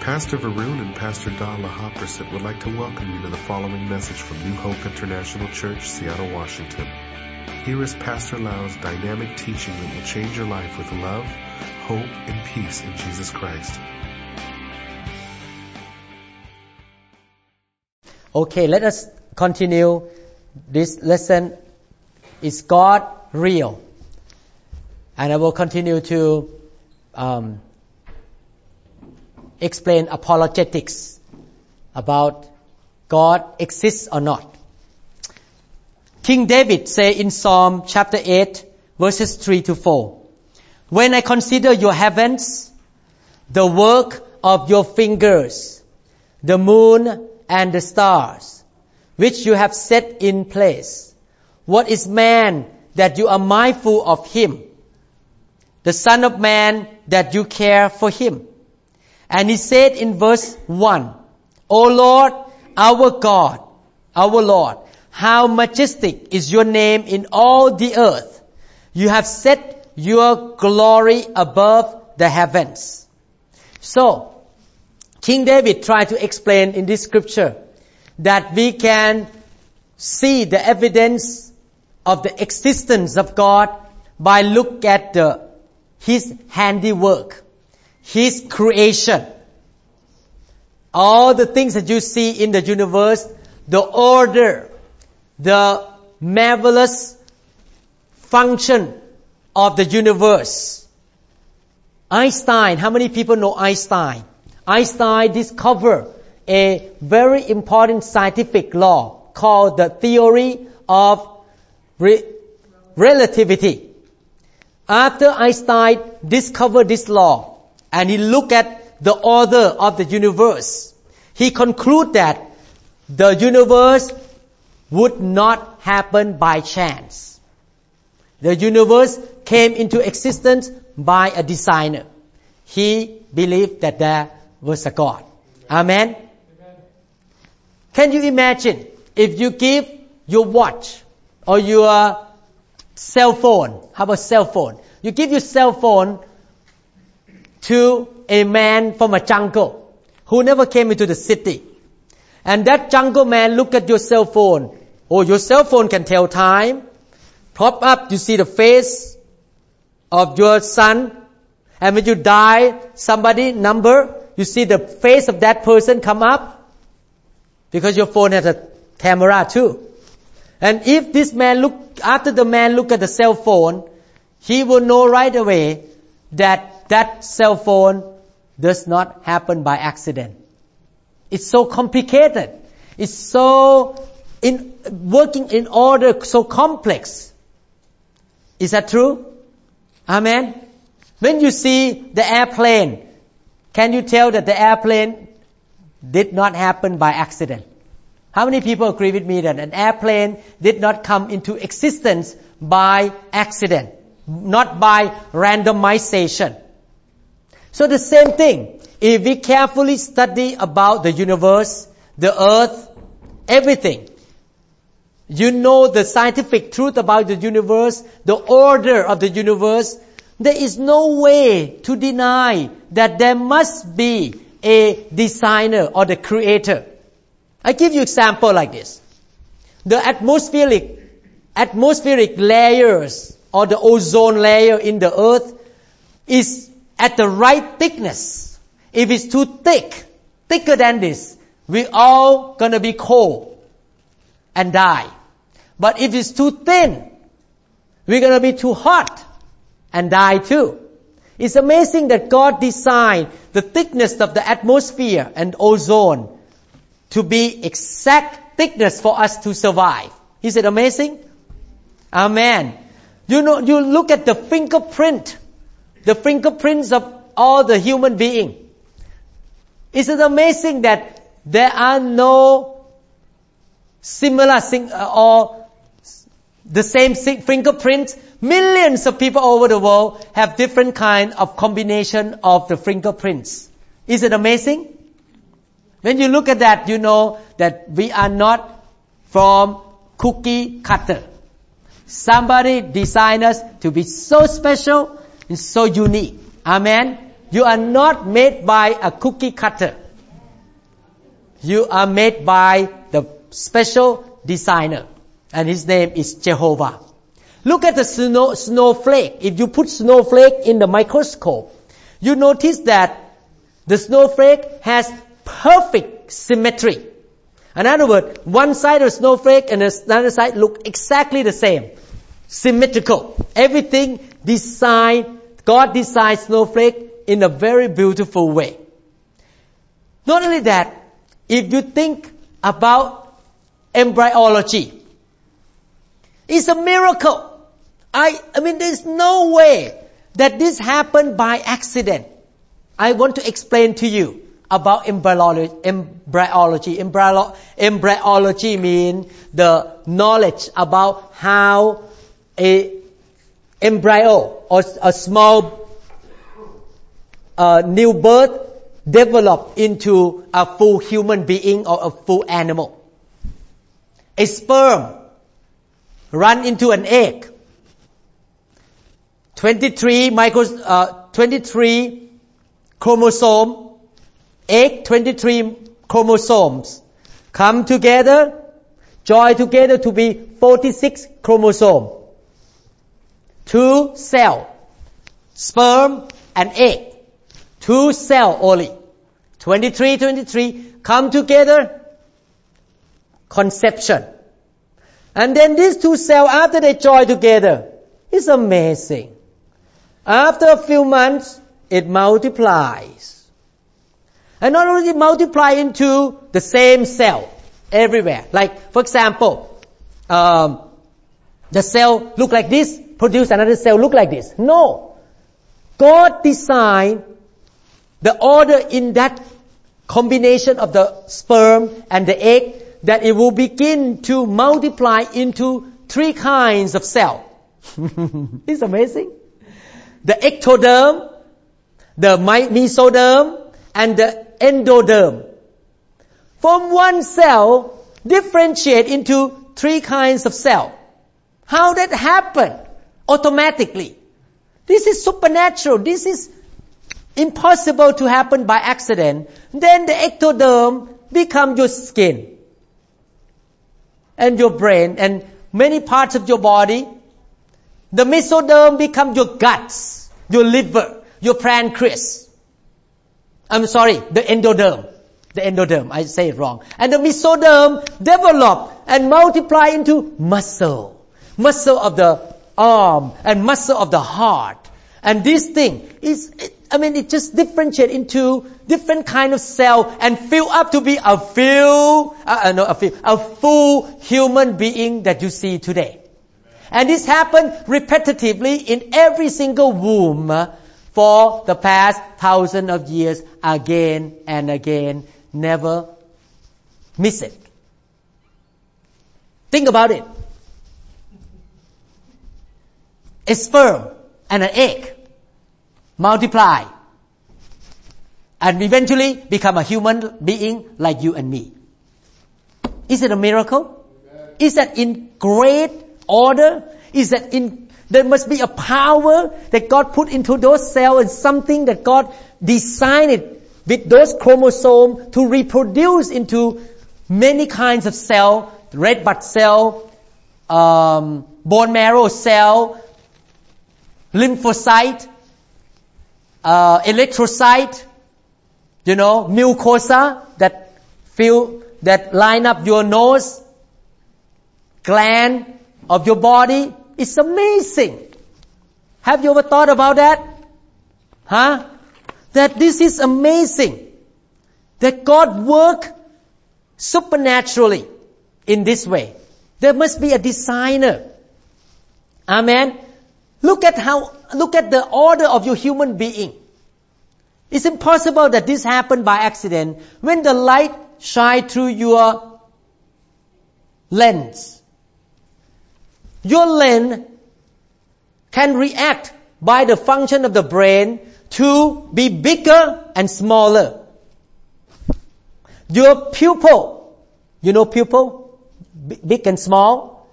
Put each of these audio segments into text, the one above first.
Pastor Varun and Pastor Dala Hopperset would like to welcome you to the following message from New Hope International Church, Seattle, Washington. Here is Pastor Lau's dynamic teaching that will change your life with love, hope, and peace in Jesus Christ. Okay, let us continue this lesson. Is God real? And I will continue to explain apologetics about God exists or not. King David say in Psalm chapter 8 verses 3 to 4, "When I consider your heavens, the work of your fingers, the moon and the stars, which you have set in place, what is man that you are mindful of him? The Son of Man that you care for him?" And he said in verse 1, "O Lord, our God, our Lord, how majestic is your name in all the earth. You have set your glory above the heavens." So, King David tried to explain in this scripture that we can see the evidence of the existence of God by look at His handiwork, His creation. All the things that you see in the universe, the order, the marvelous function of the universe. Einstein, how many people know Einstein? Einstein discovered a very important scientific law called the theory of relativity. After Einstein discovered this law and he looked at the order of the universe, he concluded that the universe would not happen by chance. The universe came into existence by a designer. He believed that there was a God. Amen? Can you imagine if you give your watch or your cell phone? How about cell phone? You give your cell phone to a man from a jungle who never came into the city. And that jungle man look at your cell phone. Oh, your cell phone can tell time. Pop up, you see the face of your son. And when you die, somebody number, you see the face of that person come up. Because your phone has a camera too. And if this man after the man look at the cell phone, he will know right away that cell phone does not happen by accident. It's so complicated. It's so working in order, so complex. Is that true? Amen? When you see the airplane, can you tell that the airplane did not happen by accident? How many people agree with me that an airplane did not come into existence by accident, not by randomization? So the same thing, if we carefully study about the universe, the earth, everything, you know the scientific truth about the universe, the order of the universe, there is no way to deny that there must be a designer or the creator. I give you example like this. The atmospheric layers or the ozone layer in the earth is at the right thickness. If it's too thicker than this, we all gonna be cold and die. But if it's too thin, we're gonna be too hot and die too. It's amazing that God designed the thickness of the atmosphere and ozone to be exact thickness for us to survive. Is it amazing? Amen. You know, you look at the fingerprins of all the human beings. Is it amazing that there are no similar or the same fingerprints? Millions of people over the world have different kind of combination of the fingerprints. Is it amazing? When you look at that, you know that we are not from cookie cutter. Somebody designed us to be so special and so unique. Amen. You are not made by a cookie cutter. You are made by the special designer. And his name is Jehovah. Look at the snowflake. If you put snowflake in the microscope, you notice that the snowflake has perfect symmetry. In other words, one side of the snowflake and another side look exactly the same. Symmetrical. Everything designed, God designed snowflake in a very beautiful way. Not only that, if you think about embryology, it's a miracle. I mean, there's no way that this happened by accident. I want to explain to you about embryology. Embryology means the knowledge about how a embryo or a small new birth develop into a full human being or a full animal. A sperm run into an egg. 23 chromosome, egg, 23 chromosomes come together, join together to be 46 chromosome. 2 cell, sperm and egg. 2 cell only. 23 come together, conception. And then these 2 cells, after they join together, it's amazing. After a few months, it multiplies. And not only multiply into the same cell everywhere. Like, for example, the cell look like this, produce another cell look like this. No. God designed the order in that combination of the sperm and the egg that it will begin to multiply into 3 kinds of cell. It's amazing. The ectoderm, the mesoderm, and the endoderm. From one cell, differentiate into 3 kinds of cell. How that happen? Automatically. This is supernatural. This is impossible to happen by accident. Then the ectoderm become your skin and your brain and many parts of your body. The mesoderm become your guts, your liver, your pancreas. I'm sorry, the endoderm. The endoderm, I say it wrong. And the mesoderm develop and multiply into muscle. Muscle of the arm and muscle of the heart. And this thing is, it just differentiate into different kind of cell and fill up to be a full human being that you see today. And this happened repetitively in every single womb for the past thousands of years, again and again, never miss it. Think about it. A sperm and an egg multiply and eventually become a human being like you and me. Is it a miracle? Is that in great order? Is that there must be a power that God put into those cells and something that God designed it with those chromosomes to reproduce into many kinds of cell, red blood cell, bone marrow cell, lymphocyte, electrocyte, mucosa that line up your nose, gland of your body. It's amazing. Have you ever thought about that? That this is amazing. That God work supernaturally in this way. There must be a designer. Amen. Look at the order of your human being. It's impossible that this happened by accident. When the light shines through your lens, your lens can react by the function of the brain to be bigger and smaller. Your pupil, pupil? Big and small.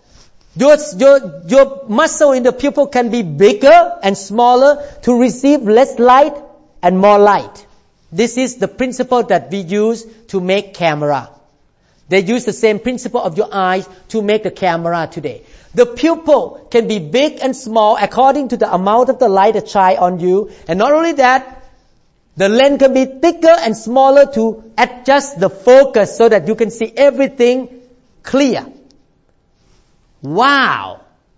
Your muscle in the pupil can be bigger and smaller to receive less light and more light. This is the principle that we use to make camera. They use the same principle of your eyes to make a camera today. The pupil can be big and small according to the amount of the light that shine on you. And not only that, the lens can be thicker and smaller to adjust the focus so that you can see everything clear. Wow!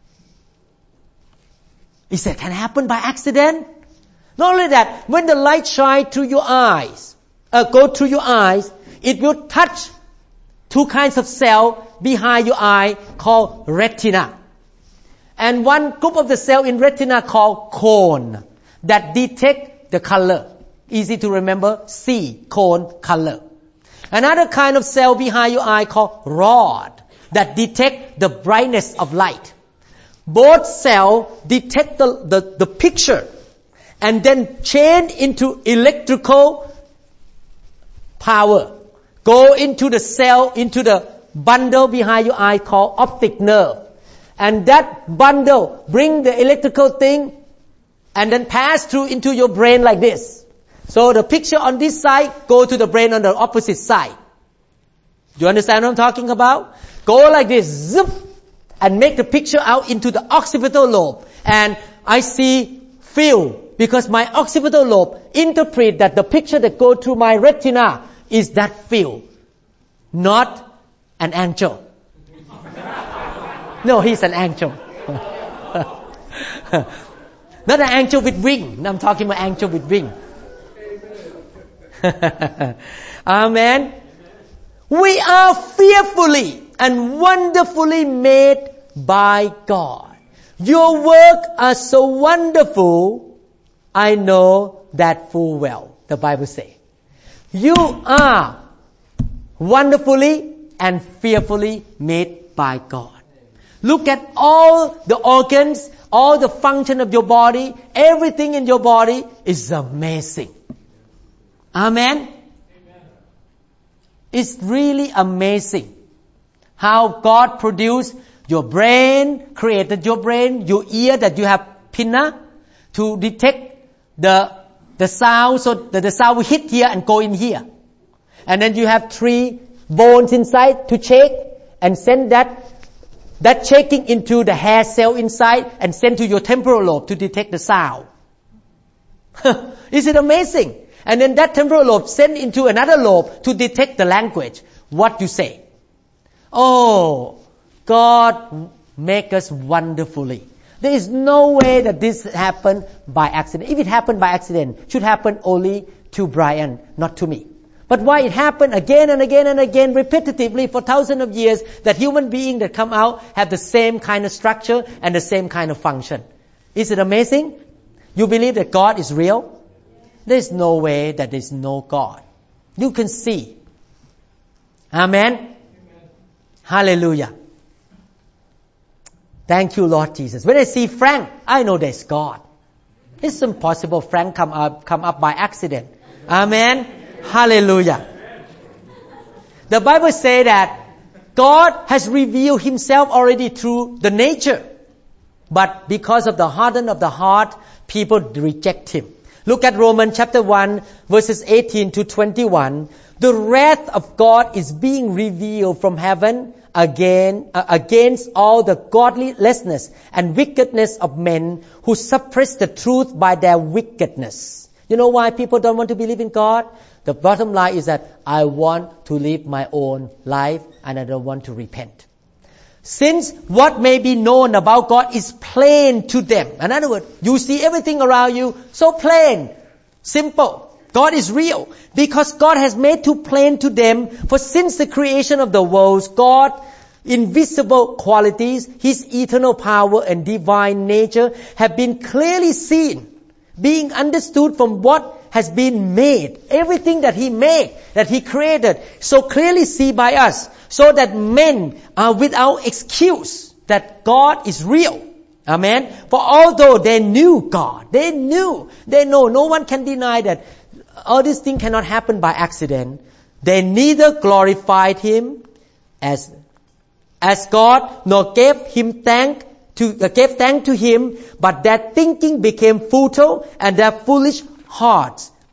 He said, can happen by accident? Not only that, when the light shines through your eyes, go through your eyes, it will touch two kinds of cell behind your eye called retina. And one group of the cell in retina called cone that detect the color. Easy to remember, C, cone, color. Another kind of cell behind your eye called rod that detect the brightness of light. Both cells detect the picture and then change into electrical power. Go into the cell, into the bundle behind your eye called optic nerve. And that bundle bring the electrical thing and then pass through into your brain like this. So the picture on this side go to the brain on the opposite side. Do you understand what I'm talking about? Go like this, zip, and make the picture out into the occipital lobe. And I see, feel, because my occipital lobe interpret that the picture that go through my retina is that feel, not an angel. No, he's an angel. Not an angel with wing. I'm talking about angel with wing. Amen. We are fearfully and wonderfully made by God. Your work are so wonderful, I know that full well. The Bible says. You are wonderfully and fearfully made by God. Look at all the organs, all the function of your body, everything in your body is amazing. Amen? It's really amazing how God produced your brain, created your brain, your ear that you have pinna to detect the sound, so that the sound will hit here and go in here. And then you have 3 bones inside to shake and send that shaking into the hair cell inside and send to your temporal lobe to detect the sound. Is it amazing? And then that temporal lobe send into another lobe to detect the language, what you say. Oh, God make us wonderfully. There is no way that this happened by accident. If it happened by accident, it should happen only to Brian, not to me. But why it happened again and again and again repetitively for thousands of years, that human beings that come out have the same kind of structure and the same kind of function. Is it amazing? You believe that God is real? There is no way that there is no God. You can see. Amen? Hallelujah. Thank you, Lord Jesus. When I see Frank, I know there's God. It's impossible Frank come up by accident. Amen? Hallelujah. The Bible says that God has revealed Himself already through the nature. But because of the hardening of the heart, people reject Him. Look at Romans chapter 1, verses 18 to 21. The wrath of God is being revealed from heaven against all the godlessness and wickedness of men who suppress the truth by their wickedness. You know why people don't want to believe in God? The bottom line is that I want to live my own life and I don't want to repent. Since what may be known about God is plain to them. In other words, you see everything around you so plain, simple. God is real because God has made too plain to them. For since the creation of the world, God's invisible qualities, His eternal power and divine nature have been clearly seen, being understood from what has been made. Everything that He made, that He created, so clearly seen by us, so that men are without excuse that God is real. Amen. For although they knew God, they know, no one can deny that all these things cannot happen by accident. They neither glorified Him as God, nor gave thanks to Him, but their thinking became futile, and their foolish hearts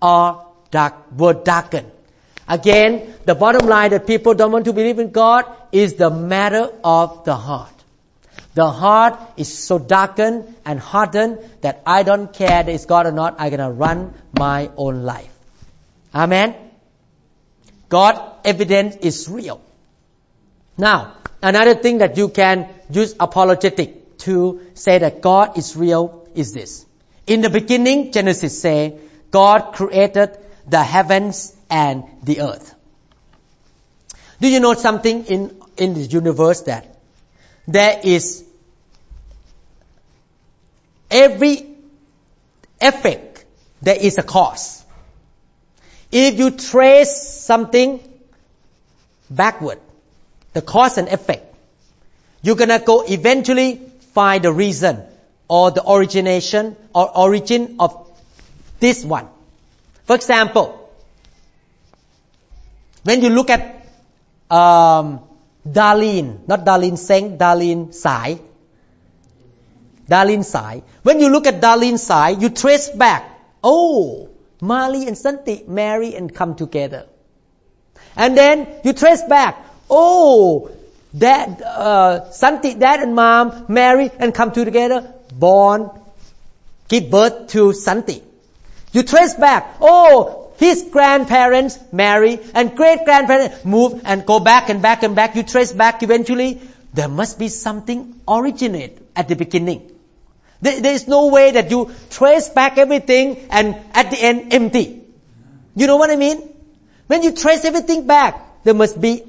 or were darkened. Again, the bottom line that people don't want to believe in God is the matter of the heart. The heart is so darkened and hardened that I don't care that it's God or not. I'm going to run my own life. Amen? God evidence is real. Now, another thing that you can use apologetic to say that God is real is this. In the beginning, Genesis say, God created the heavens and the earth. Do you know something in the universe that there is every effect, there is a cause. If you trace something backward, the cause and effect, you're gonna go eventually find the reason or the origination or origin of this one. For example, when you look at Darlene, not Darlene Seng, Darlene Sai. Darlene Sai. When you look at Darlene Sai, you trace back. Oh, Mali and Santi marry and come together. And then you trace back. Oh, Santi, dad and mom marry and come together, born, give birth to Santi. You trace back. Oh, his grandparents marry and great-grandparents move and go back and back and back. You trace back eventually. There must be something originate at the beginning. There is no way that you trace back everything and at the end empty. You know what I mean? When you trace everything back, there must be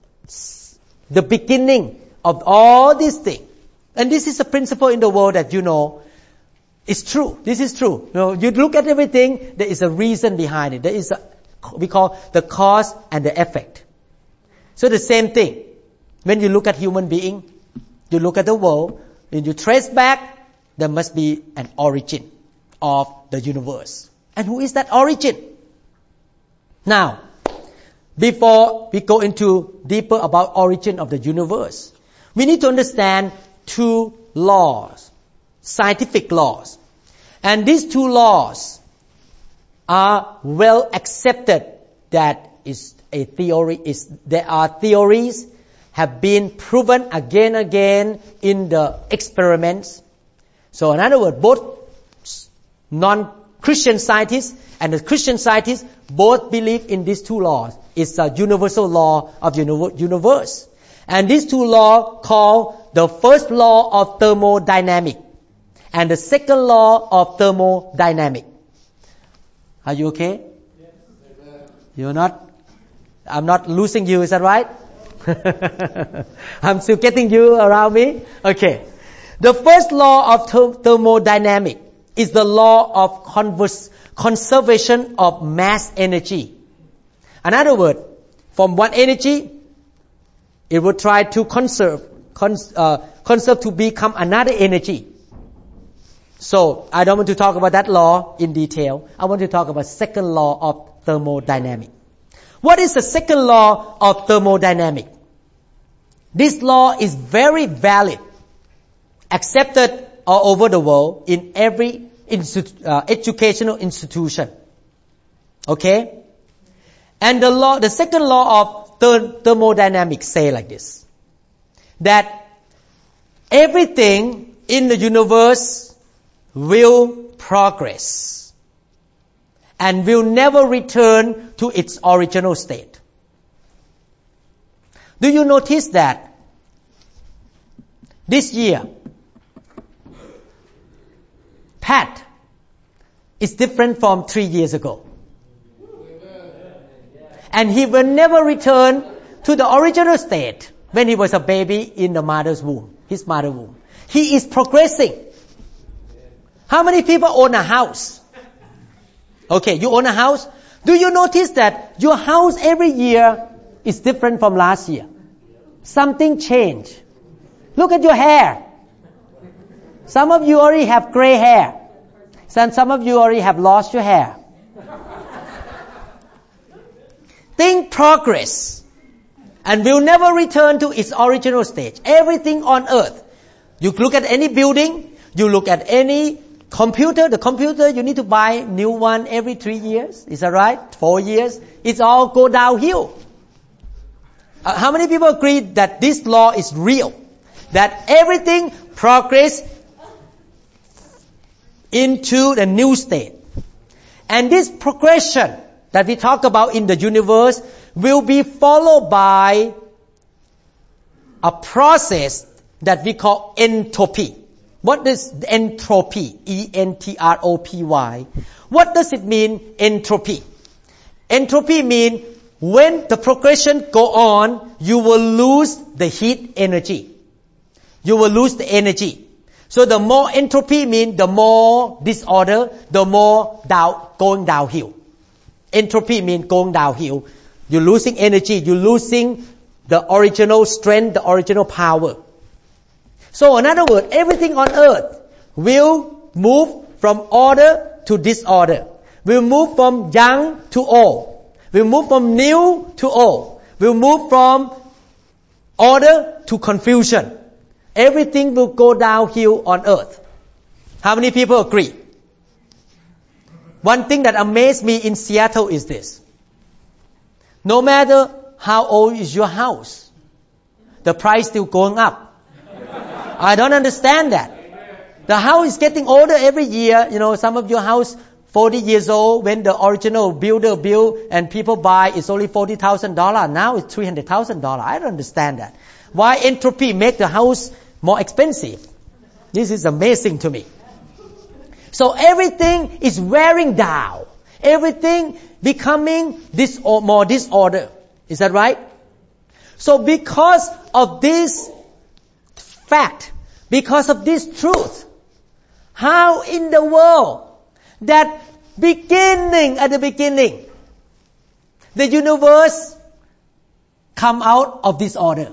the beginning of all these things. And this is a principle in the world that you know is true. This is true. You look at everything, there is a reason behind it. There is we call the cause and the effect. So the same thing. When you look at human being, you look at the world, when you trace back, there must be an origin of the universe. And who is that origin? Now, before we go into deeper about origin of the universe, we need to understand two laws, scientific laws. And these two laws are well accepted that is a theory, there are theories have been proven again and again in the experiments. So in other words, both non-Christian scientists and the Christian scientists both believe in these two laws. It's a universal law of universe. And these two laws called the first law of thermodynamics and the second law of thermodynamics. Are you okay? Yes. You're not? I'm not losing you, is that right? I'm still getting you around me? Okay. The first law of thermodynamics is the law of conservation of mass energy. In other words, from one energy, it will try to conserve to become another energy. So I don't want to talk about that law in detail. I want to talk about second law of thermodynamics. What is the second law of thermodynamics? This law is very valid, accepted all over the world in every educational institution. Okay? And the second law of thermodynamics say like this, that everything in the universe will progress and will never return to its original state. Do you notice that this year, Pat is different from 3 years ago? And he will never return to the original state when he was a baby in the mother's womb, his mother's womb. He is progressing. How many people own a house? Okay, you own a house. Do you notice that your house every year is different from last year? Something changed. Look at your hair. Some of you already have gray hair. Some of you already have lost your hair. Things progress and will never return to its original stage. Everything on earth. You look at any building, you look at any The computer, you need to buy new one every 3 years. Is that right? 4 years. It's all go downhill. How many people agree that this law is real? That everything progress into the new state. And this progression that we talk about in the universe will be followed by a process that we call entropy. What is entropy? E-N-T-R-O-P-Y. What does it mean, entropy? Entropy means when the progression go on, you will lose the heat energy. You will lose the energy. So the more entropy means the more disorder, the more going downhill. Entropy means going downhill. You're losing energy. You're losing the original strength, the original power. So in other words, everything on earth will move from order to disorder. Will move from young to old. Will move from new to old. Will move from order to confusion. Everything will go downhill on earth. How many people agree? One thing that amazed me in Seattle is this. No matter how old is your house, the price still going up. I don't understand that. The house is getting older every year. You know, some of your house 40 years old when the original builder built and people buy, it's only $40,000. Now it's $300,000. I don't understand that. Why entropy make the house more expensive? This is amazing to me. So everything is wearing down. Everything becoming more disorder. Is that right? So because of this fact, because of this truth, how in the world that at the beginning, the universe come out of disorder?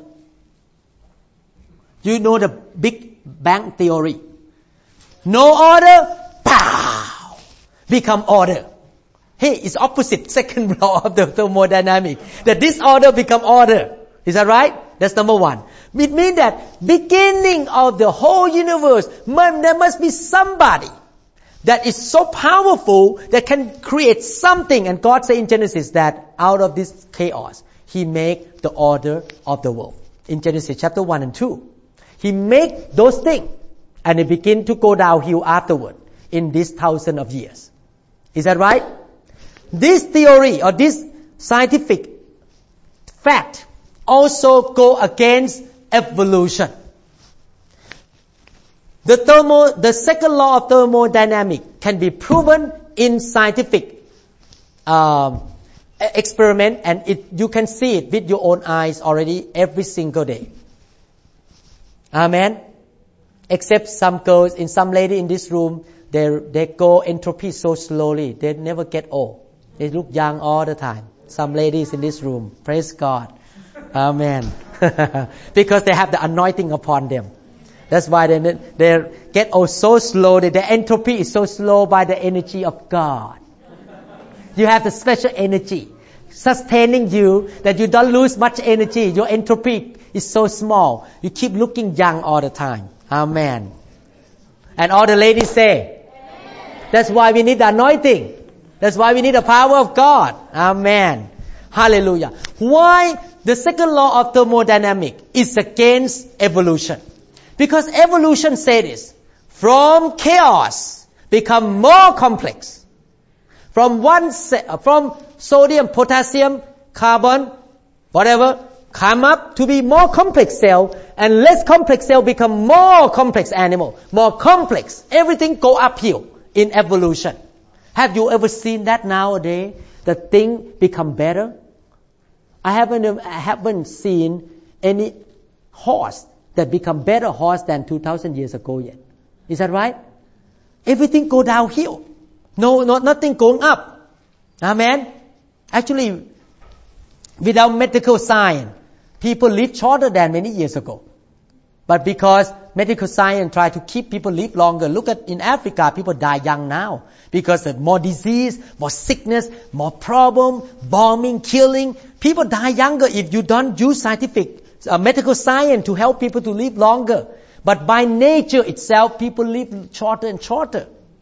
You know the Big Bang Theory. No order, pow, become order. Hey, it's opposite second law of the thermodynamic. The disorder become order. Is that right? That's number one. It means that beginning of the whole universe, there must be somebody that is so powerful that can create something. And God said in Genesis that out of this chaos, He make the order of the world. In Genesis chapter 1 and 2. He make those things and it begin to go downhill afterward in this 1,000 of years. Is that right? This theory or this scientific fact also go against evolution. The second law of thermodynamics can be proven in scientific experiment, and you can see it with your own eyes already every single day. Amen. Except some girls, in some lady in this room, they go entropy so slowly. They never get old. They look young all the time. Some ladies in this room, praise God. Amen. Because they have the anointing upon them. That's why they get old so slowly. The entropy is so slow by the energy of God. You have the special energy sustaining you that you don't lose much energy. Your entropy is so small. You keep looking young all the time. Amen. And all the ladies say, amen. That's why we need the anointing. That's why we need the power of God. Amen. Hallelujah. Why the second law of thermodynamics is against evolution? Because evolution says this. From chaos become more complex. From sodium, potassium, carbon, whatever, come up to be more complex cell, and less complex cell become more complex animal, more complex. Everything go uphill in evolution. Have you ever seen that nowadays? The thing become better. I haven't seen any horse that become better horse than 2,000 years ago yet. Is that right? Everything go downhill. Nothing going up. Amen. Actually, without medical science, people live shorter than many years ago. But because medical science try to keep people live longer, look at in Africa, people die young now because of more disease, more sickness, more problem, bombing, killing. People die younger if you don't use scientific medical science to help people to live longer. But by nature itself, people live shorter and shorter.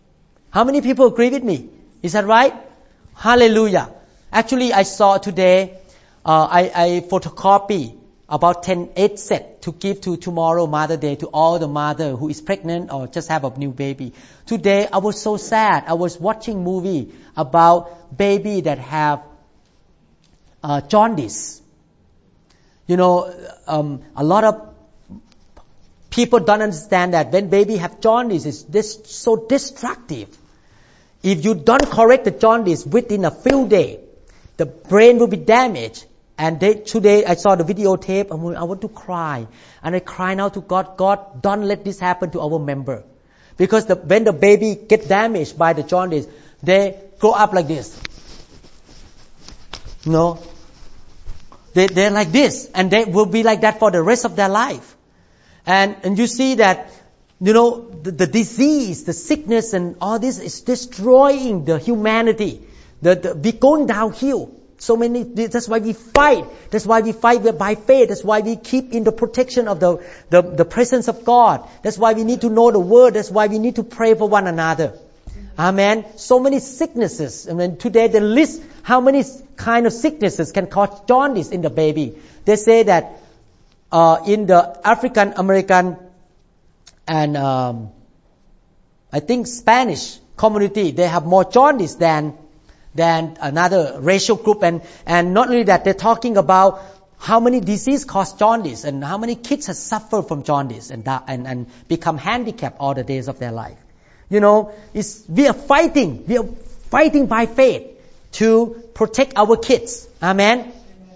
How many people agree with me? Is that right? Hallelujah. Actually, I saw today, I photocopy about 8 sets to give to tomorrow Mother's Day to all the mother who is pregnant or just have a new baby. Today, I was so sad. I was watching movie about baby that have jaundice. You know, a lot of people don't understand that when baby have jaundice, it's so destructive. If you don't correct the jaundice within a few days, the brain will be damaged. And today I saw the videotape, I want to cry. And I cry now to God, God, don't let this happen to our member. Because when the baby get damaged by the jaundice, they grow up like this. No. They're like this. And they will be like that for the rest of their life. And you see that, you know, the disease, the sickness and all this is destroying the humanity. We're going downhill. So many, that's why we fight. That's why we fight by faith. That's why we keep in the protection of the presence of God. That's why we need to know the word. That's why we need to pray for one another. Amen. So many sicknesses. I mean, today they list how many kind of sicknesses can cause jaundice in the baby. They say that in the African American and I think Spanish community, they have more jaundice than another racial group, and not only that, they're talking about how many diseases cause jaundice and how many kids have suffered from jaundice and become handicapped all the days of their life. You know, we are fighting by faith to protect our kids. Amen.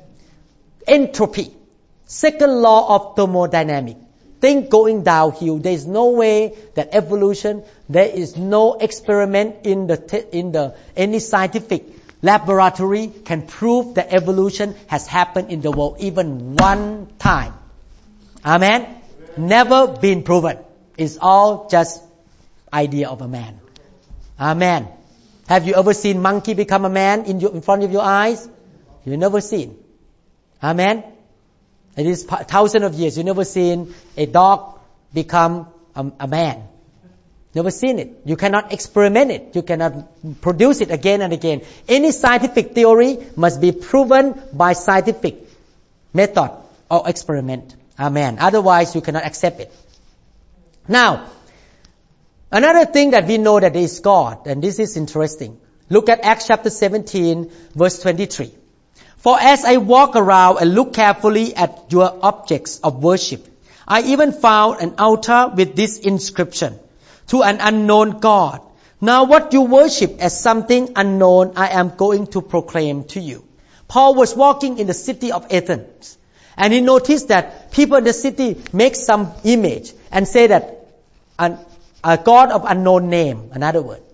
Entropy, second law of thermodynamics. Things going downhill. There is no way that evolution. There is no experiment in any scientific laboratory can prove that evolution has happened in the world even one time. Amen. Never been proven. It's all just idea of a man. Amen. Have you ever seen monkey become a man in front of your eyes? You never seen. Amen. It is thousands of years. You never seen a dog become a man. Never seen it. You cannot experiment it. You cannot produce it again and again. Any scientific theory must be proven by scientific method or experiment. Amen. Otherwise, you cannot accept it. Now, another thing that we know that is God, and this is interesting. Look at Acts chapter 17, verse 23. For as I walk around and look carefully at your objects of worship, I even found an altar with this inscription, to an unknown God. Now what you worship as something unknown, I am going to proclaim to you. Paul was walking in the city of Athens, and he noticed that people in the city make some image and say that a God of unknown name, another word.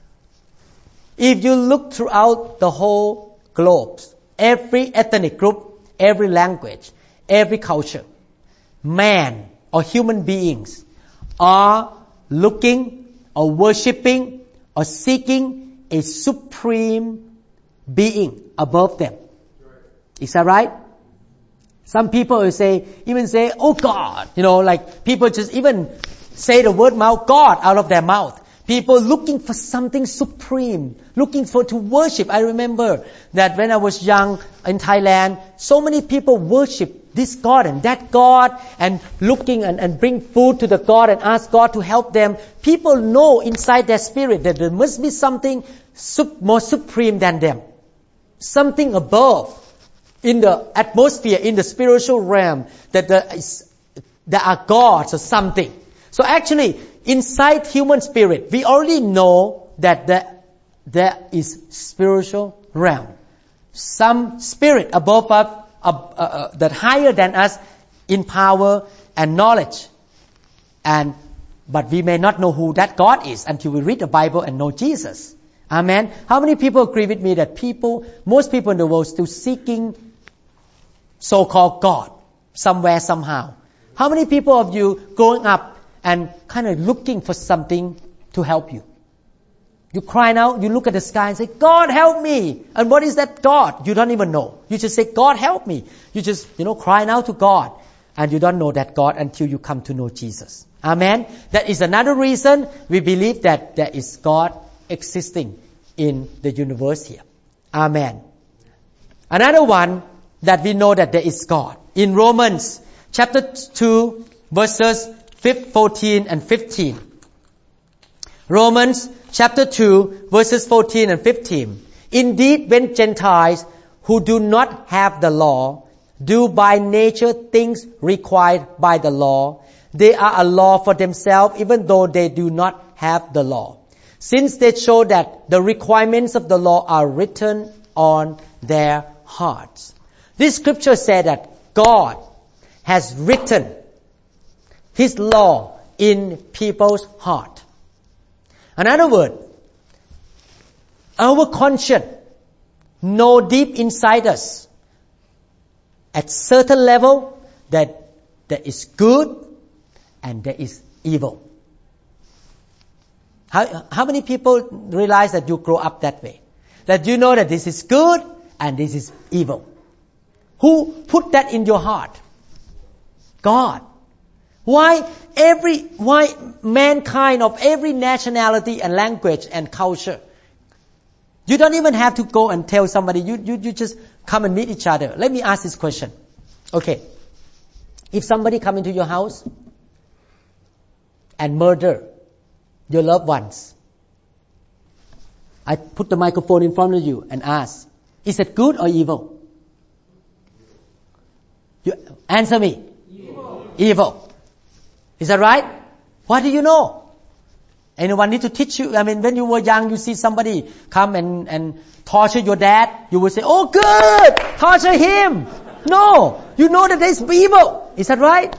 If you look throughout the whole globe, every ethnic group, every language, every culture, man or human beings are looking or worshipping or seeking a supreme being above them. Is that right? Some people will even say, oh God, like people just even say the word God out of their mouth. People looking for something supreme, looking to worship. I remember that when I was young in Thailand, so many people worship this God and that God and looking and bring food to the God and ask God to help them. People know inside their spirit that there must be something more supreme than them. Something above in the atmosphere, in the spiritual realm, that there are gods or something. So actually, inside human spirit, we already know that there is spiritual realm. Some spirit above us, that higher than us in power and knowledge. But we may not know who that God is until we read the Bible and know Jesus. Amen. How many people agree with me that most people in the world still seeking so-called God somewhere, somehow? How many people of you growing up and kind of looking for something to help you? You cry out, you look at the sky and say, God help me. And what is that God? You don't even know. You just say, God help me. You just, crying out to God. And you don't know that God until you come to know Jesus. Amen. That is another reason we believe that there is God existing in the universe here. Amen. Another one that we know that there is God. In Romans chapter 2 verses 14 and 15. Romans chapter 2 verses 14 and 15. Indeed, when Gentiles who do not have the law do by nature things required by the law, they are a law for themselves even though they do not have the law, since they show that the requirements of the law are written on their hearts. This scripture said that God has written His law in people's heart. In other words, our conscience know deep inside us at certain level that there is good and there is evil. How many people realize that you grow up that way? That you know that this is good and this is evil. Who put that in your heart? God. Why mankind of every nationality and language and culture? You don't even have to go and tell somebody. You just come and meet each other. Let me ask this question. Okay. If somebody come into your house and murder your loved ones, I put the microphone in front of you and ask, is it good or evil? You answer me. Evil. Is that right? What do you know? Anyone need to teach you? I mean, when you were young, you see somebody come and torture your dad, you would say, oh good, torture him. No, you know that there's evil. Is that right?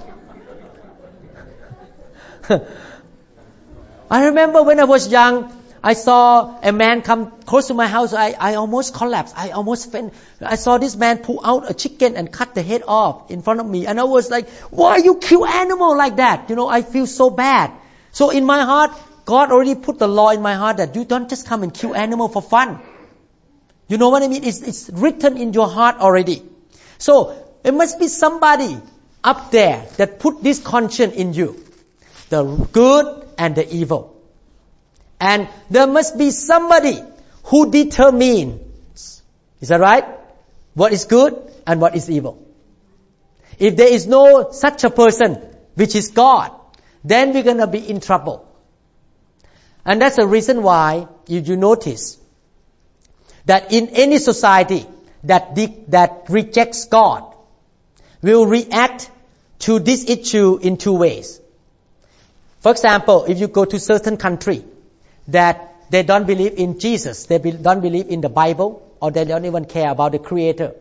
I remember when I was young, I saw a man come close to my house. I almost collapsed. I almost fainted. I saw this man pull out a chicken and cut the head off in front of me. And I was like, why you kill animal like that? You know, I feel so bad. So in my heart, God already put the law in my heart that you don't just come and kill animal for fun. You know what I mean? It's written in your heart already. So it must be somebody up there that put this conscience in you. The good and the evil. And there must be somebody who determines, is that right? What is good and what is evil. If there is no such a person, which is God, then we're going to be in trouble. And that's the reason why, if you notice, that in any society that rejects God, will react to this issue in two ways. For example, if you go to certain country, that they don't believe in Jesus, they don't believe in the Bible, or they don't even care about the Creator.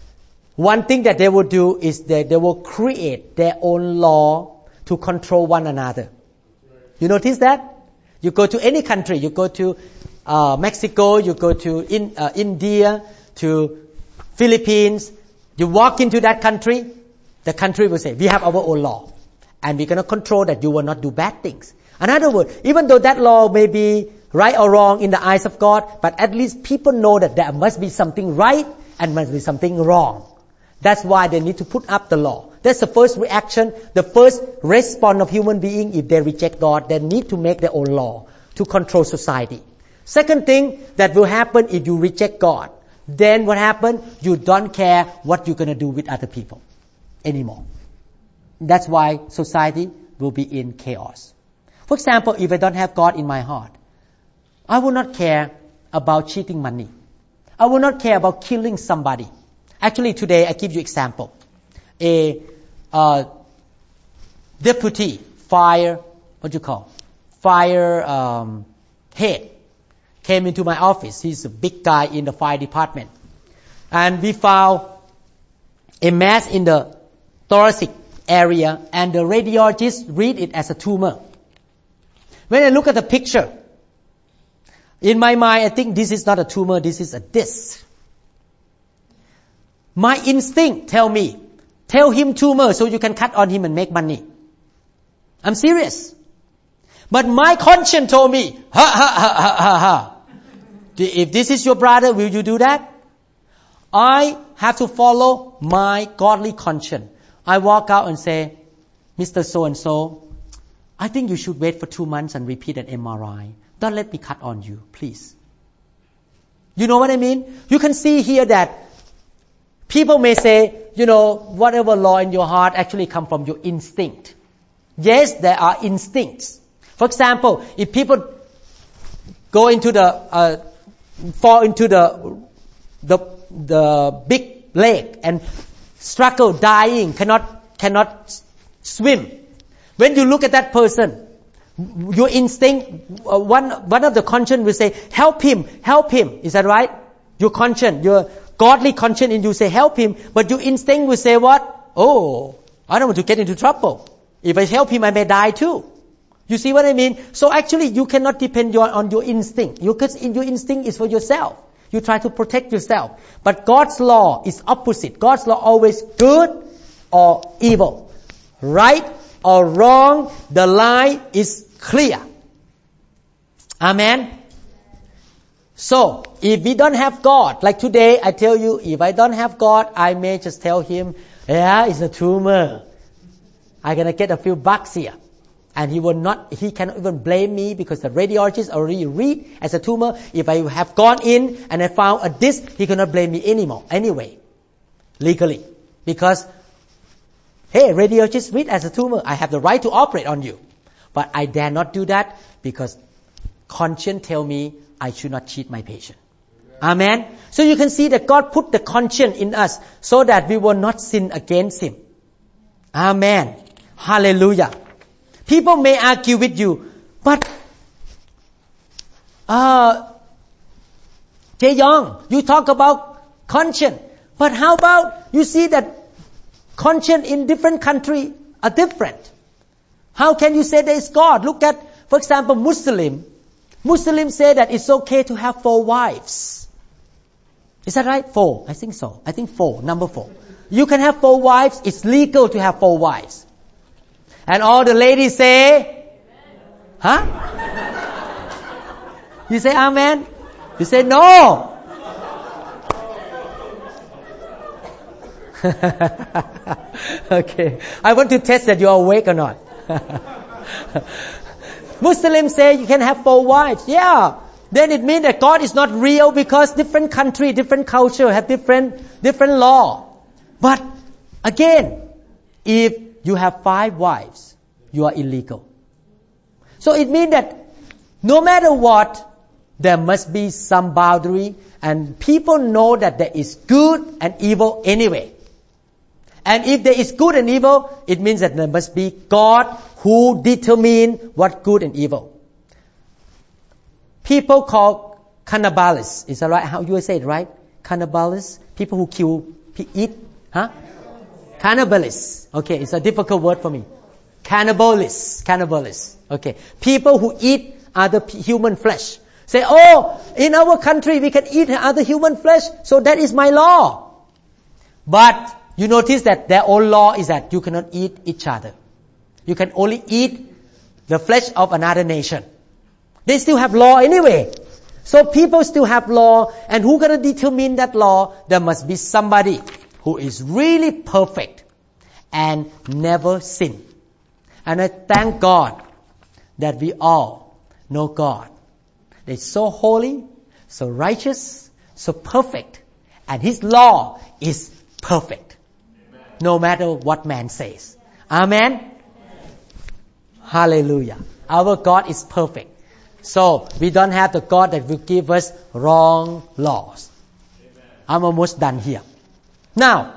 One thing that they will do is that they will create their own law to control one another. You notice that? You go to any country, you go to Mexico, you go to India, to Philippines, you walk into that country, the country will say, we have our own law, and we're going to control that you will not do bad things. In other words, even though that law may be right or wrong in the eyes of God, but at least people know that there must be something right and must be something wrong. That's why they need to put up the law. That's the first reaction, the first response of human being if they reject God. They need to make their own law to control society. Second thing that will happen if you reject God, then what happens? You don't care what you're going to do with other people anymore. That's why society will be in chaos. For example, if I don't have God in my heart, I will not care about cheating money. I will not care about killing somebody. Actually, today I give you example. A deputy fire head came into my office. He's a big guy in the fire department, and we found a mass in the thoracic area, and the radiologist read it as a tumor. When I look at the picture, in my mind, I think this is not a tumor, this is a disc. My instinct tell him tumor so you can cut on him and make money. I'm serious. But my conscience told me, if this is your brother, will you do that? I have to follow my godly conscience. I walk out and say, Mr. So-and-so, I think you should wait for 2 months and repeat an MRI. don't let me cut on you, please. You know what I mean? You can see here that people may say, whatever law in your heart actually come from your instinct. Yes, there are instincts. For example, if people go into fall into the big lake and struggle, dying, cannot swim. When you look at that person, your instinct, one of the conscience will say, help him. Is that right? Your conscience, your godly conscience in you say, help him. But your instinct will say what? Oh, I don't want to get into trouble. If I help him, I may die too. You see what I mean? So actually, you cannot depend on your instinct. Your instinct is for yourself. You try to protect yourself. But God's law is opposite. God's law always good or evil. Right or wrong, the line is clear. Amen? So, if we don't have God, like today, I tell you, if I don't have God, I may just tell him, yeah, it's a tumor. I'm going to get a few bucks here. And he cannot even blame me because the radiologist already read as a tumor. If I have gone in and I found a disc, he cannot blame me anymore, anyway, legally. Because, hey, radiologist read as a tumor, I have the right to operate on you. But I dare not do that because conscience tell me I should not cheat my patient. Amen? So you can see that God put the conscience in us so that we will not sin against Him. Amen. Hallelujah. People may argue with you, but Jae Young, you talk about conscience. But how about you see that conscience in different countries are different? How can you say there is God? Look at, for example, Muslims say that it's okay to have 4 wives. Is that right? 4. I think so. I think 4. Number 4. You can have 4 wives. It's legal to have 4 wives. And all the ladies say, huh? You say amen? You say no. Okay. I want to test that you are awake or not. Muslims say you can have 4 wives. Yeah. Then it means that God is not real because different country, different culture have different law. But again, if you have 5 wives, you are illegal. So it means that no matter what, there must be some boundary, and people know that there is good and evil anyway. And if there is good and evil, it means that there must be God who determines what good and evil. People call cannibalists. Is that right? How you say it, right? Cannibalists? People who eat? Huh? Cannibalists. Okay, it's a difficult word for me. Cannibalists. Okay. People who eat other human flesh. Say, oh, in our country we can eat other human flesh, so that is my law. But you notice that their own law is that you cannot eat each other. You can only eat the flesh of another nation. They still have law anyway. So people still have law, and who's going to determine that law? There must be somebody who is really perfect and never sin. And I thank God that we all know God. They're so holy, so righteous, so perfect, and His law is perfect. Amen. No matter what man says. Amen? Amen? Hallelujah. Our God is perfect. So we don't have the God that will give us wrong laws. Amen. I'm almost done here. Now,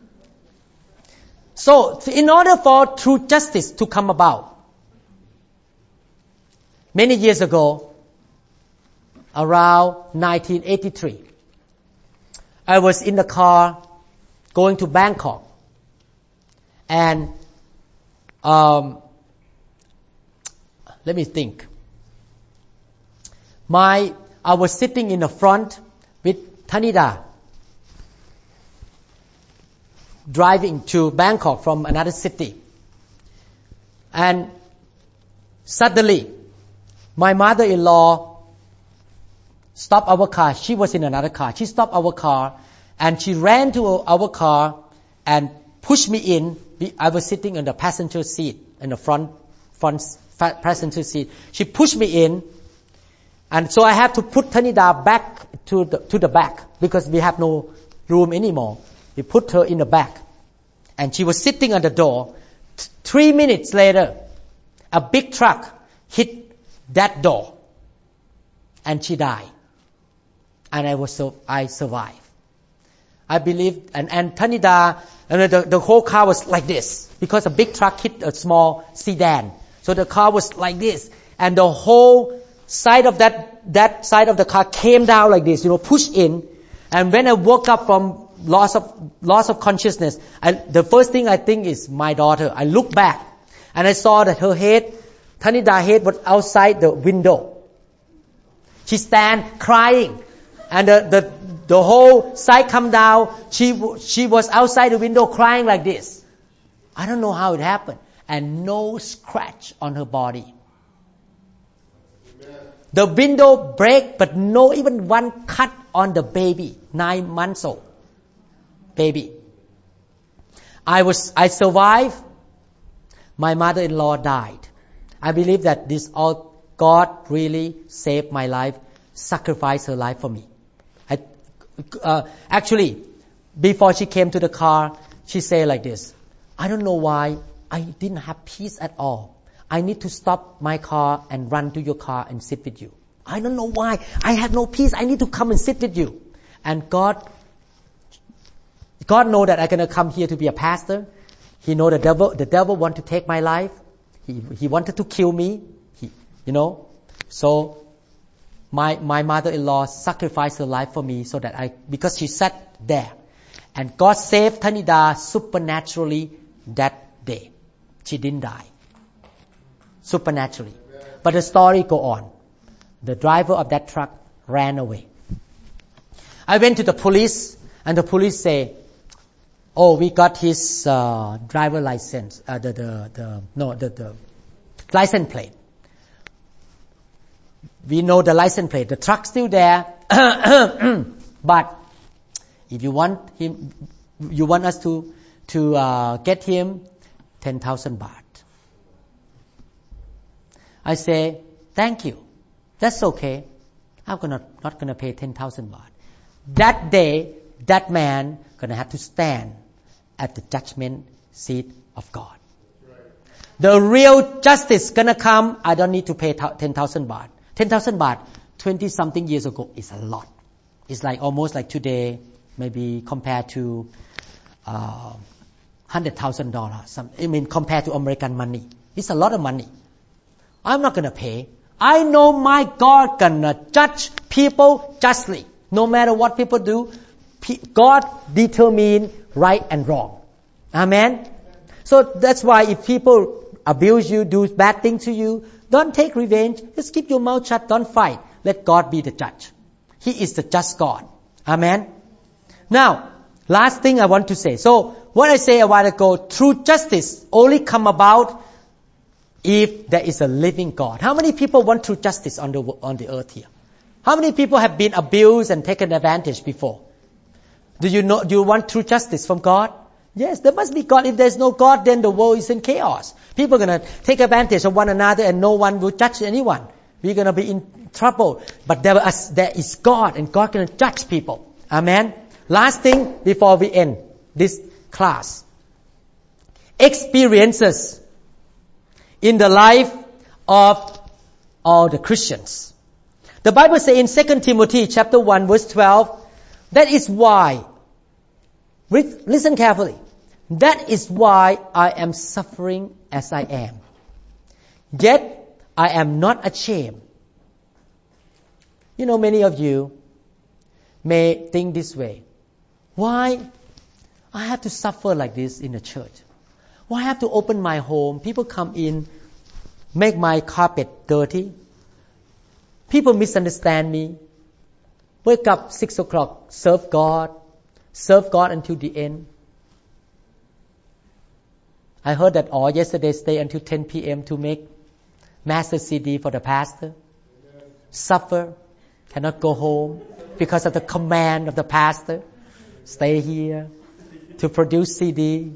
so in order for true justice to come about, many years ago, around 1983, I was in the car going to Bangkok, and let me think. I was sitting in the front with Tanida, driving to Bangkok from another city. And suddenly, my mother-in-law stopped our car. She was in another car. She stopped our car and she ran to our car and pushed me in. I was sitting in the passenger seat, in the front passenger seat. She pushed me in And so I have to put Thanida back to the back because we have no room anymore. We put her in the back. And she was sitting at the door. 3 minutes later, a big truck hit that door. And she died. And I survived. I believe, and Thanida, the whole car was like this because a big truck hit a small sedan. So the car was like this, and the whole side of that side of the car came down like this, pushed in. And when I woke up from loss of consciousness, the first thing I think is my daughter. I looked back and I saw that her head, Thanida's head, was outside the window. She stand crying, and the whole side come down. She was outside the window crying like this. I don't know how it happened. And no scratch on her body. Amen. The window break, but no even one cut on the baby, 9 months old baby. I survived. My mother-in-law died. I believe that God really saved my life, sacrificed her life for me. Actually, before she came to the car, she said like this: I don't know why I didn't have peace at all. I need to stop my car and run to your car and sit with you. I don't know why. I have no peace. I need to come and sit with you. And God know that I'm going to come here to be a pastor. He know the devil want to take my life. He wanted to kill me. So my mother-in-law sacrificed her life for me because she sat there. And God saved Thanida supernaturally that day. She didn't die. Supernaturally. But the story go on. The driver of that truck ran away. I went to the police, and the police say, "Oh, we got his driver license, the license plate. We know the license plate. The truck's still there, but if you want us to get him 10,000 baht." I say, "Thank you. That's okay. I'm not gonna pay 10,000 baht." That day, that man gonna have to stand at the judgment seat of God. The real justice gonna come. I don't need to pay 10,000 baht. 10,000 baht, 20-something years ago, is a lot. It's like almost like today, maybe compared to $100,000. Compared to American money, it's a lot of money. I'm not gonna pay. I know my God gonna judge people justly. No matter what people do, God determines right and wrong. Amen? So that's why if people abuse you, do bad things to you, don't take revenge. Just keep your mouth shut. Don't fight. Let God be the judge. He is the just God. Amen? Now, last thing I want to say. So, what I said a while ago, true justice only come about if there is a living God. How many people want true justice on the earth here? How many people have been abused and taken advantage before? Do you want true justice from God? Yes, there must be God. If there's no God, then the world is in chaos. People are going to take advantage of one another and no one will judge anyone. We're going to be in trouble. But there is God, and God going to judge people. Amen? Last thing before we end this class. Experiences in the life of all the Christians. The Bible says in 2 Timothy chapter 1 verse 12, that is why, listen carefully, that is why I am suffering as I am. Yet I am not ashamed. Many of you may think this way. Why I have to suffer like this in the church? Why I have to open my home? People come in, make my carpet dirty. People misunderstand me. Wake up 6 o'clock, serve God until the end. I heard that all yesterday stay until 10 p.m. to make master CD for the pastor. Suffer, cannot go home because of the command of the pastor. Stay here to produce CD.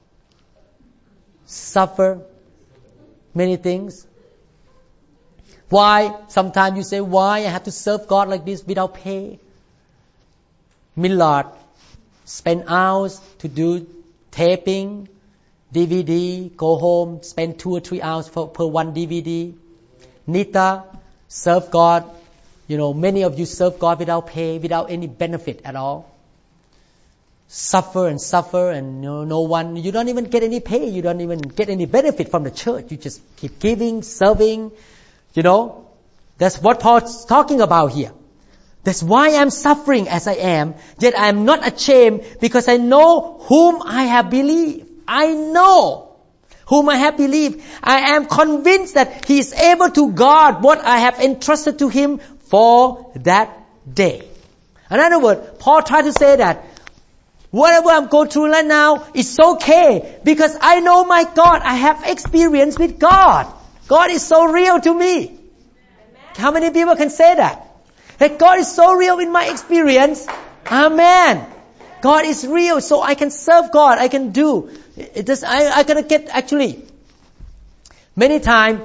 Suffer many things. Why? Sometimes you say, why I have to serve God like this without pay? Millard spend hours to do taping, DVD, go home, spend 2 or 3 hours per one DVD. Nita, serve God. Many of you serve God without pay, without any benefit at all. Suffer and no one, you don't even get any pay, you don't even get any benefit from the church. You just keep giving, serving, That's what Paul's talking about here. That's why I'm suffering as I am, yet I am not ashamed because I know whom I have believed. I know whom I have believed. I am convinced that He is able to guard what I have entrusted to Him for that day. In other words, Paul tried to say that whatever I'm going through right now, it's okay because I know my God. I have experience with God. God is so real to me. Amen. How many people can say that? That God is so real in my experience. Amen. God is real, so I can serve God. I can do. I gonna get actually. Many times,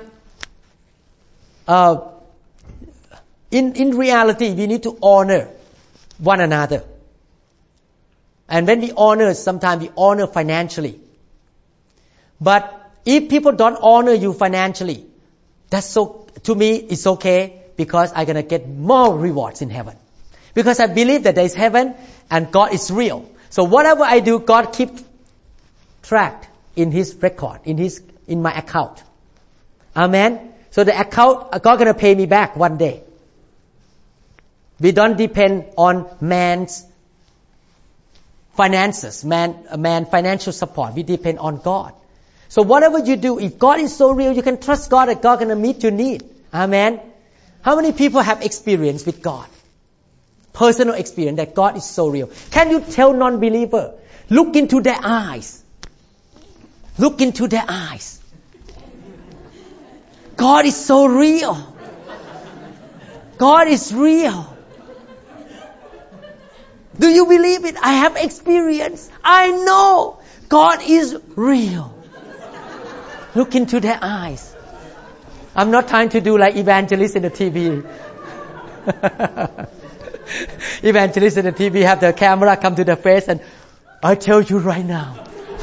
in reality, we need to honor one another. And when we honor, sometimes we honor financially. But if people don't honor you financially, to me, it's okay because I'm going to get more rewards in heaven. Because I believe that there is heaven and God is real. So whatever I do, God keeps track in His record, in my account. Amen. So the account, God going to pay me back one day. We don't depend on man's finances, man financial support. We depend on God. So whatever you do, if God is so real, you can trust God that God is going to meet your need. Amen. How many people have experience with God? Personal experience that God is so real. Can you tell non-believer? Look into their eyes. Look into their eyes. God is so real. God is real. Do you believe it? I have experience. I know God is real. Look into their eyes. I'm not trying to do like evangelists in the TV. Evangelists in the TV have the camera come to their face and I tell you right now.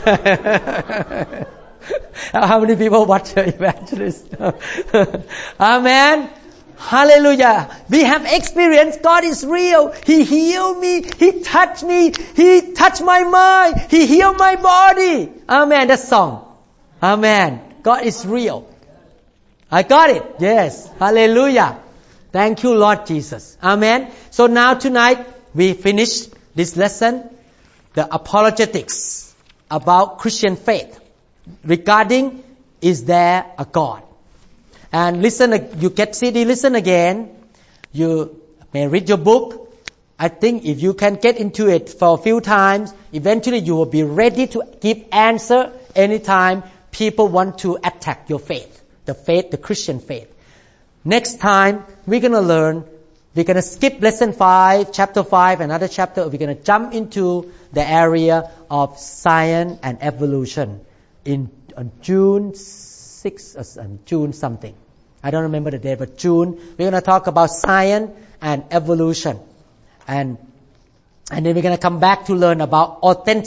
How many people watch the evangelist? Amen. Hallelujah. We have experience. God is real. He healed me. He touched me. He touched my mind. He healed my body. Amen. That song. Amen. God is real. I got it. Yes. Hallelujah. Thank you, Lord Jesus. Amen. So now tonight we finish this lesson, the apologetics about Christian faith regarding is there a God? And listen, you get CD, listen again. You may read your book. I think if you can get into it for a few times, eventually you will be ready to give answer anytime people want to attack your faith, the Christian faith. Next time, we're going to skip lesson 5, chapter 5, another chapter. We're going to jump into the area of science and evolution on June 6th or June something. I don't remember the date, but June. We're going to talk about science and evolution. And then we're going to come back to learn about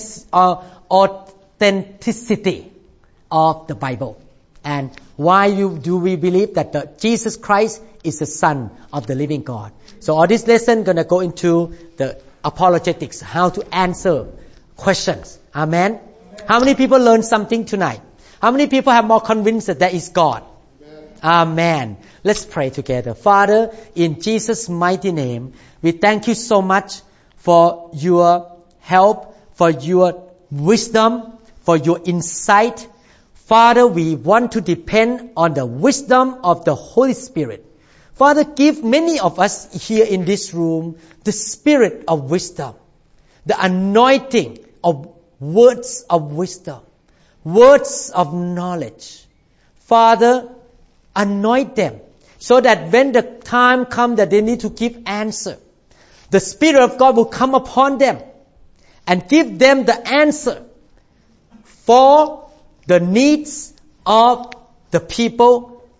authenticity of the Bible. And why do we believe that Jesus Christ is the Son of the living God. So all this lesson going to go into the apologetics, how to answer questions. Amen. How many people learned something tonight? How many people have more convinced that there is God? Amen. Let's pray together. Father, in Jesus' mighty name, we thank you so much for your help, for your wisdom, for your insight. Father, we want to depend on the wisdom of the Holy Spirit. Father, give many of us here in this room the spirit of wisdom, the anointing of words of wisdom, words of knowledge. Father, anoint them so that when the time comes that they need to give answer, the Spirit of God will come upon them and give them the answer for the needs of the people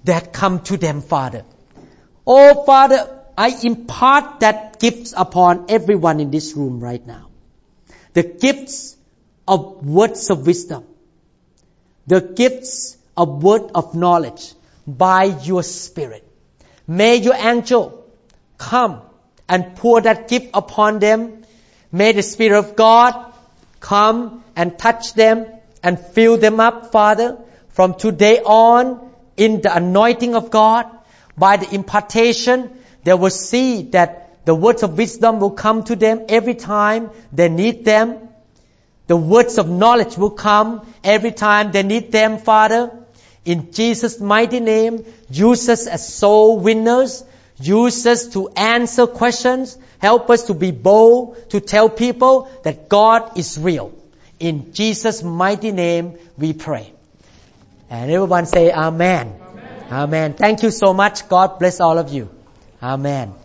that come to them, Father. Oh, Father, I impart that gifts upon everyone in this room right now. The gifts of words of wisdom. The gifts of word of knowledge by your Spirit. May your angel come and pour that gift upon them. May the Spirit of God come and touch them and fill them up, Father, from today on in the anointing of God. By the impartation, they will see that the words of wisdom will come to them every time they need them. The words of knowledge will come every time they need them, Father. In Jesus' mighty name, use us as soul winners. Use us to answer questions. Help us to be bold, to tell people that God is real. In Jesus' mighty name, we pray. And everyone say Amen. Amen. Amen. Thank you so much. God bless all of you. Amen.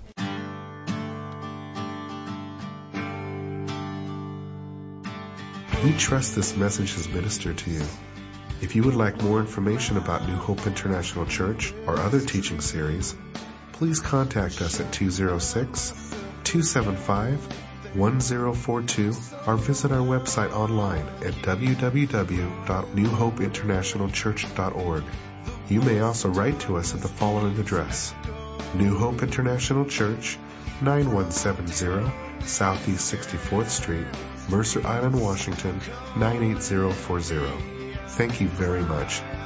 We trust this message has ministered to you. If you would like more information about New Hope International Church or other teaching series, please contact us at 206-275-1042 or visit our website online at www.newhopeinternationalchurch.org. You may also write to us at the following address: New Hope International Church, 9170 Southeast 64th Street, Mercer Island, Washington, 98040. Thank you very much.